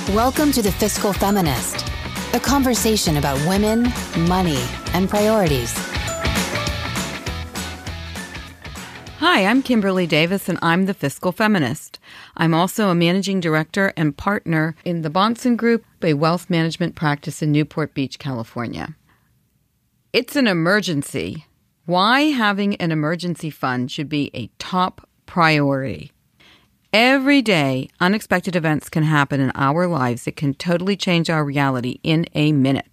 Welcome to The Fiscal Feminist, a conversation about women, money, and priorities. Hi, I'm Kimberly Davis, and I'm the Fiscal Feminist. I'm also a managing director and partner in the Bahnsen Group, a wealth management practice in Newport Beach, California. It's an emergency. Why having an emergency fund should be a top priority. Every day, unexpected events can happen in our lives that can totally change our reality in a minute.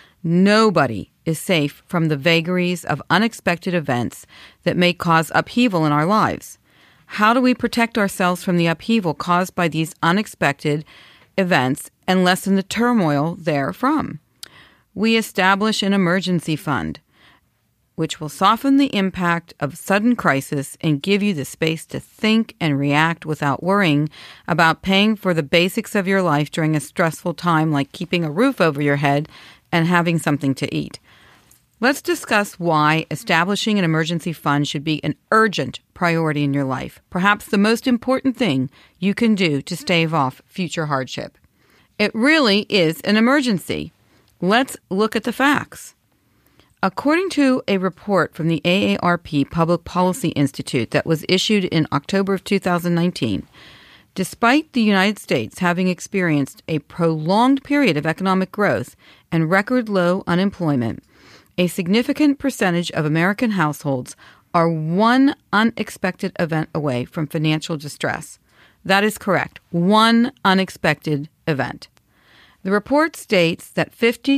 Nobody is safe from the vagaries of unexpected events that may cause upheaval in our lives. How do we protect ourselves from the upheaval caused by these unexpected events and lessen the turmoil therefrom? We establish an emergency fund, which will soften the impact of sudden crisis and give you the space to think and react without worrying about paying for the basics of your life during a stressful time like keeping a roof over your head and having something to eat. Let's discuss why establishing an emergency fund should be an urgent priority in your life, perhaps the most important thing you can do to stave off future hardship. It really is an emergency. Let's look at the facts. According to a report from the AARP Public Policy Institute that was issued in October of 2019, despite the United States having experienced a prolonged period of economic growth and record low unemployment, a significant percentage of American households are one unexpected event away from financial distress. That is correct, one unexpected event. The report states that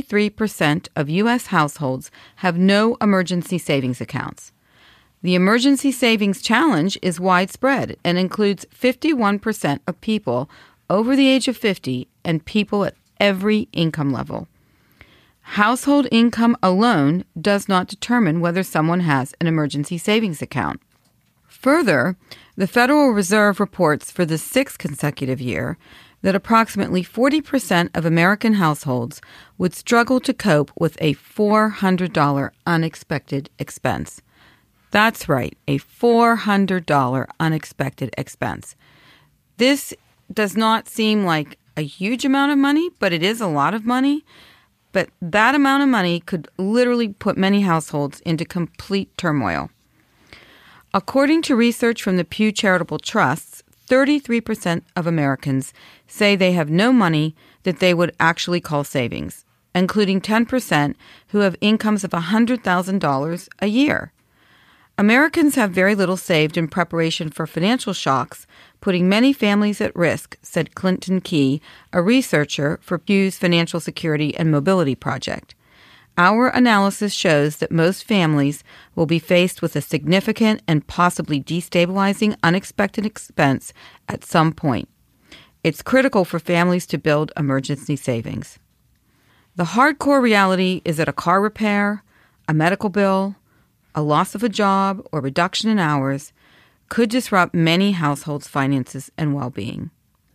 53% of U.S. households have no emergency savings accounts. The emergency savings challenge is widespread and includes 51% of people over the age of 50 and people at every income level. Household income alone does not determine whether someone has an emergency savings account. Further, the Federal Reserve reports for the sixth consecutive year that approximately 40% of American households would struggle to cope with a $400 unexpected expense. That's right, a $400 unexpected expense. This does not seem like a huge amount of money, but it is a lot of money. But that amount of money could literally put many households into complete turmoil. According to research from the Pew Charitable Trusts, 33% of Americans say they have no money that they would actually call savings, including 10% who have incomes of $100,000 a year. Americans have very little saved in preparation for financial shocks, putting many families at risk, said Clinton Key, a researcher for Pew's Financial Security and Mobility Project. Our analysis shows that most families will be faced with a significant and possibly destabilizing unexpected expense at some point. It's critical for families to build emergency savings. The hardcore reality is that a car repair, a medical bill, a loss of a job, or reduction in hours could disrupt many households' finances and well-being.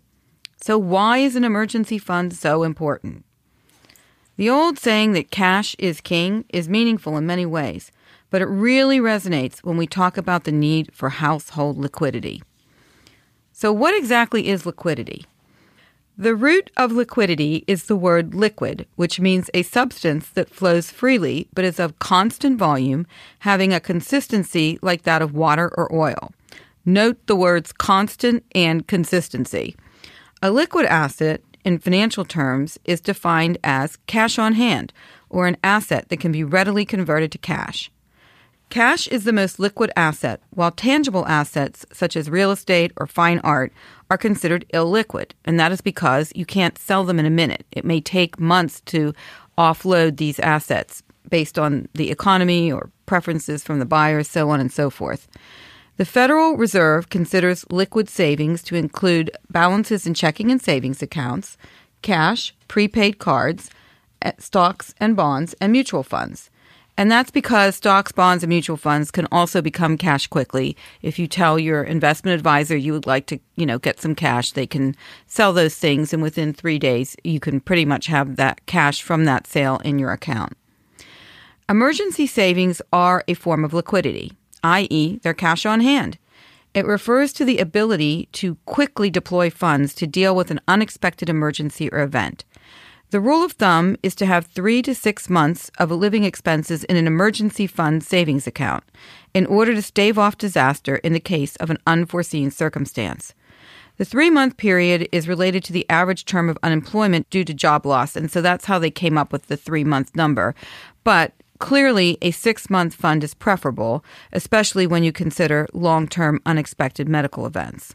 So why is an emergency fund so important? The old saying that cash is king is meaningful in many ways, but it really resonates when we talk about the need for household liquidity. So what exactly is liquidity? The root of liquidity is the word liquid, which means a substance that flows freely but is of constant volume, having a consistency like that of water or oil. Note the words constant and consistency. A liquid asset, in financial terms, is defined as cash on hand, or an asset that can be readily converted to cash. Cash is the most liquid asset, while tangible assets, such as real estate or fine art, are considered illiquid, and that is because you can't sell them in a minute. It may take months to offload these assets based on the economy or preferences from the buyer, so on and so forth. The Federal Reserve considers liquid savings to include balances in checking and savings accounts, cash, prepaid cards, stocks and bonds, and mutual funds. And that's because stocks, bonds, and mutual funds can also become cash quickly. If you tell your investment advisor you would like to, get some cash, they can sell those things, and within 3 days, you can pretty much have that cash from that sale in your account. Emergency savings are a form of liquidity, i.e., they're cash on hand. It refers to the ability to quickly deploy funds to deal with an unexpected emergency or event. The rule of thumb is to have 3 to 6 months of living expenses in an emergency fund savings account in order to stave off disaster in the case of an unforeseen circumstance. The 3-month period is related to the average term of unemployment due to job loss, and so that's how they came up with the 3-month number. But clearly, a 6-month fund is preferable, especially when you consider long-term unexpected medical events.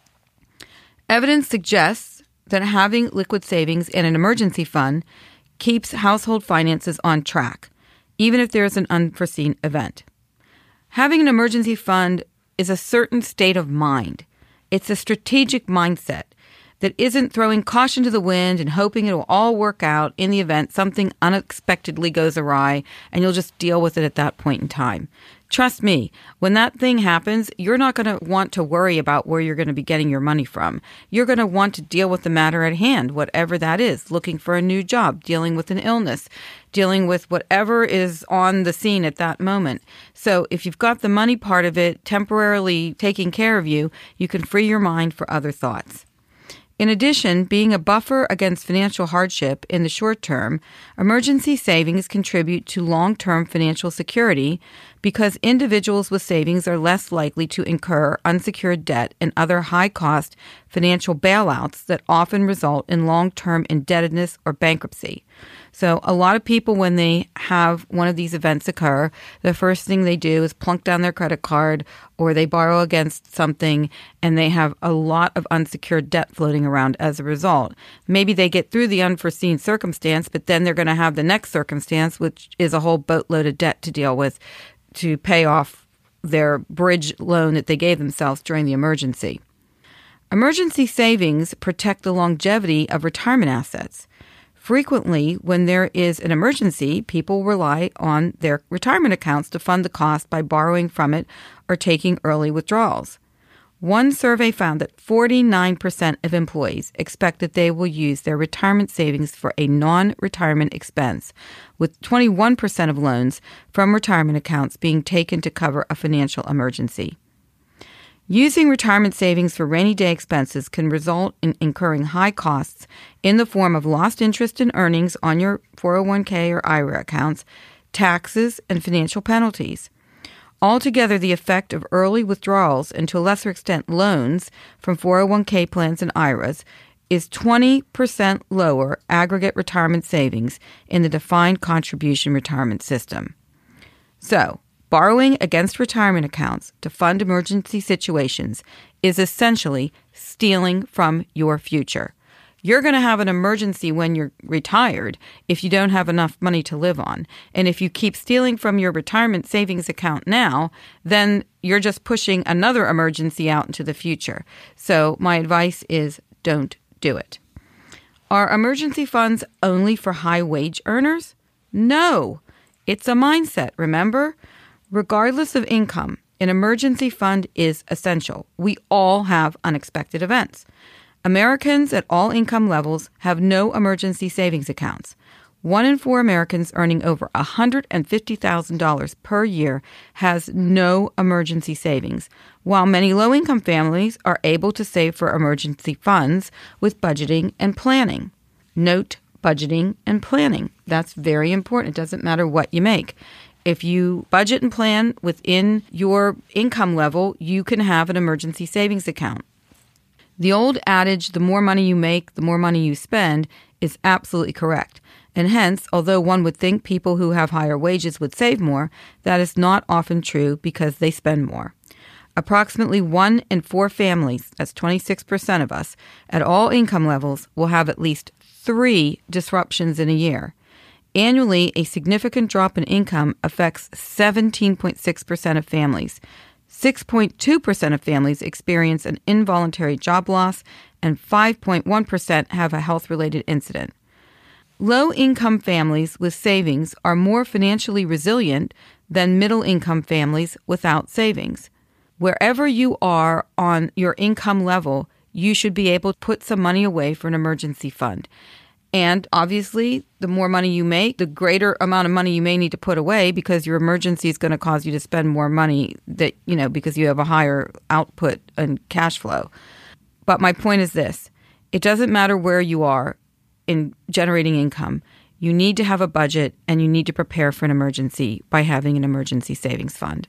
Evidence suggests that having liquid savings in an emergency fund keeps household finances on track, even if there is an unforeseen event. Having an emergency fund is a certain state of mind. It's a strategic mindset that isn't throwing caution to the wind and hoping it will all work out in the event something unexpectedly goes awry and you'll just deal with it at that point in time. Trust me, when that thing happens, you're not going to want to worry about where you're going to be getting your money from. You're going to want to deal with the matter at hand, whatever that is, looking for a new job, dealing with an illness, dealing with whatever is on the scene at that moment. So if you've got the money part of it temporarily taking care of you, you can free your mind for other thoughts. In addition, being a buffer against financial hardship in the short term, emergency savings contribute to long-term financial security because individuals with savings are less likely to incur unsecured debt and other high-cost financial bailouts that often result in long-term indebtedness or bankruptcy. So a lot of people, when they have one of these events occur, the first thing they do is plunk down their credit card or they borrow against something and they have a lot of unsecured debt floating around as a result. Maybe they get through the unforeseen circumstance, but then they're going to have the next circumstance, which is a whole boatload of debt to deal with to pay off their bridge loan that they gave themselves during the emergency. Emergency savings protect the longevity of retirement assets. Frequently, when there is an emergency, people rely on their retirement accounts to fund the cost by borrowing from it or taking early withdrawals. One survey found that 49% of employees expect that they will use their retirement savings for a non-retirement expense, with 21% of loans from retirement accounts being taken to cover a financial emergency. Using retirement savings for rainy day expenses can result in incurring high costs in the form of lost interest and earnings on your 401k or IRA accounts, taxes, and financial penalties. Altogether, the effect of early withdrawals and to a lesser extent loans from 401k plans and IRAs is 20% lower aggregate retirement savings in the defined contribution retirement system. So, borrowing against retirement accounts to fund emergency situations is essentially stealing from your future. You're going to have an emergency when you're retired if you don't have enough money to live on. And if you keep stealing from your retirement savings account now, then you're just pushing another emergency out into the future. So my advice is don't do it. Are emergency funds only for high wage earners? No, it's a mindset, remember? Regardless of income, an emergency fund is essential. We all have unexpected events. Americans at all income levels have no emergency savings accounts. 1 in 4 Americans earning over $150,000 per year has no emergency savings, while many low-income families are able to save for emergency funds with budgeting and planning. Note budgeting and planning. That's very important. It doesn't matter what you make. If you budget and plan within your income level, you can have an emergency savings account. The old adage, the more money you make, the more money you spend, is absolutely correct. And hence, although one would think people who have higher wages would save more, that is not often true because they spend more. Approximately 1 in 4 families, that's 26% of us, at all income levels will have at least 3 disruptions in a year. Annually, a significant drop in income affects 17.6% of families. 6.2% of families experience an involuntary job loss, and 5.1% have a health-related incident. Low-income families with savings are more financially resilient than middle-income families without savings. Wherever you are on your income level, you should be able to put some money away for an emergency fund. And obviously, the more money you make, the greater amount of money you may need to put away because your emergency is going to cause you to spend more money because you have a higher output and cash flow. But my point is this. It doesn't matter where you are in generating income. You need to have a budget and you need to prepare for an emergency by having an emergency savings fund.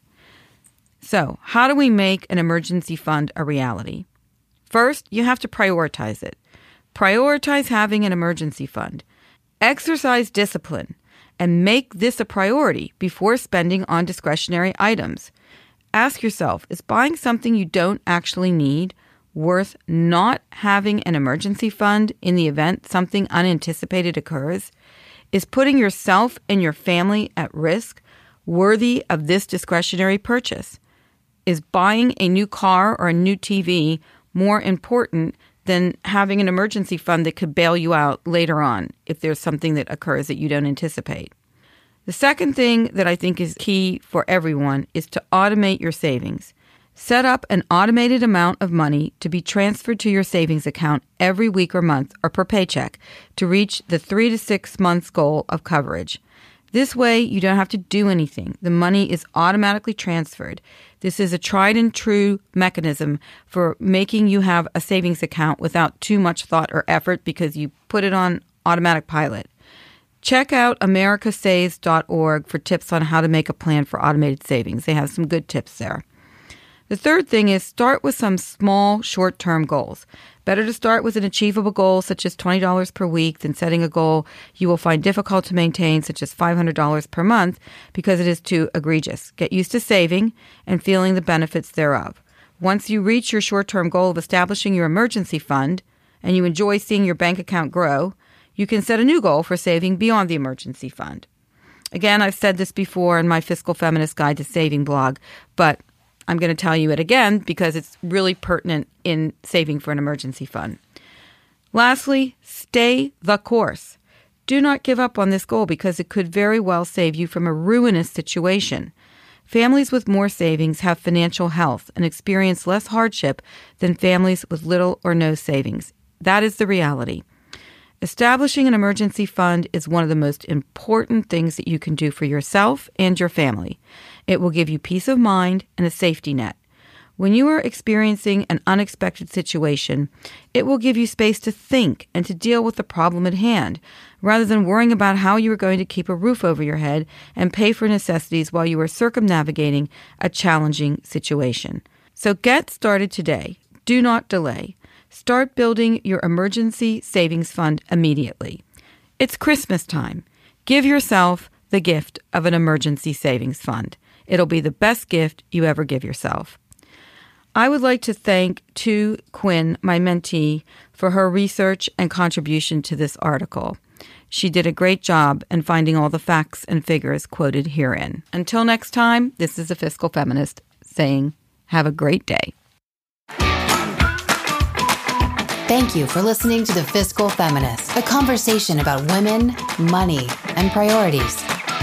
So, how do we make an emergency fund a reality? First, you have to prioritize it. Prioritize having an emergency fund. Exercise discipline and make this a priority before spending on discretionary items. Ask yourself, is buying something you don't actually need worth not having an emergency fund in the event something unanticipated occurs? Is putting yourself and your family at risk worthy of this discretionary purchase? Is buying a new car or a new TV more important than having an emergency fund that could bail you out later on if there's something that occurs that you don't anticipate? The second thing that I think is key for everyone is to automate your savings. Set up an automated amount of money to be transferred to your savings account every week or month or per paycheck to reach the 3 to 6 months goal of coverage. This way, you don't have to do anything. The money is automatically transferred. This is a tried and true mechanism for making you have a savings account without too much thought or effort because you put it on automatic pilot. Check out americasaves.org for tips on how to make a plan for automated savings. They have some good tips there. The third thing is start with some small, short-term goals. Better to start with an achievable goal, such as $20 per week, than setting a goal you will find difficult to maintain, such as $500 per month, because it is too egregious. Get used to saving and feeling the benefits thereof. Once you reach your short-term goal of establishing your emergency fund, and you enjoy seeing your bank account grow, you can set a new goal for saving beyond the emergency fund. Again, I've said this before in my Fiscal Feminist Guide to Saving blog, but I'm going to tell you it again because it's really pertinent in saving for an emergency fund. Lastly, stay the course. Do not give up on this goal because it could very well save you from a ruinous situation. Families with more savings have financial health and experience less hardship than families with little or no savings. That is the reality. Establishing an emergency fund is one of the most important things that you can do for yourself and your family. It will give you peace of mind and a safety net. When you are experiencing an unexpected situation, it will give you space to think and to deal with the problem at hand, rather than worrying about how you are going to keep a roof over your head and pay for necessities while you are circumnavigating a challenging situation. So get started today. Do not delay. Start building your emergency savings fund immediately. It's Christmas time. Give yourself the gift of an emergency savings fund. It'll be the best gift you ever give yourself. I would like to thank Tu Quinn, my mentee, for her research and contribution to this article. She did a great job in finding all the facts and figures quoted herein. Until next time, this is a Fiscal Feminist saying, have a great day. Thank you for listening to The Fiscal Feminist, a conversation about women, money, and priorities.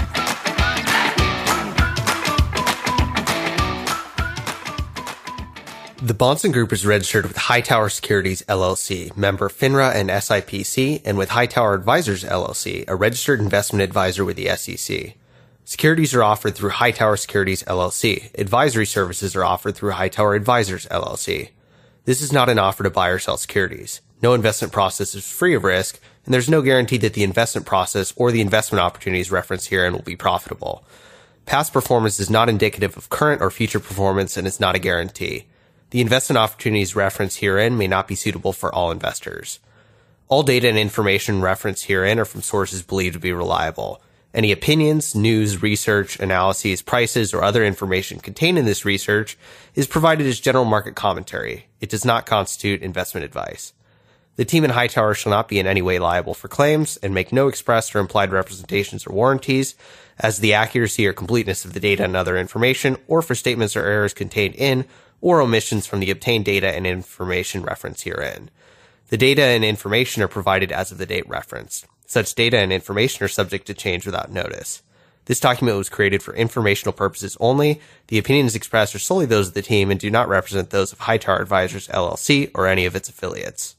The Bahnsen Group is registered with Hightower Securities, LLC, member FINRA and SIPC, and with Hightower Advisors, LLC, a registered investment advisor with the SEC. Securities are offered through Hightower Securities, LLC. Advisory services are offered through Hightower Advisors, LLC. This is not an offer to buy or sell securities. No investment process is free of risk, and there's no guarantee that the investment process or the investment opportunities referenced herein will be profitable. Past performance is not indicative of current or future performance and is not a guarantee. The investment opportunities referenced herein may not be suitable for all investors. All data and information referenced herein are from sources believed to be reliable. Any opinions, news, research, analyses, prices, or other information contained in this research is provided as general market commentary. It does not constitute investment advice. The team in Hightower shall not be in any way liable for claims and make no express or implied representations or warranties as to the accuracy or completeness of the data and other information, or for statements or errors contained in or omissions from the obtained data and information referenced herein. The data and information are provided as of the date referenced. Such data and information are subject to change without notice. This document was created for informational purposes only. The opinions expressed are solely those of the team and do not represent those of Hightower Advisors, LLC, or any of its affiliates.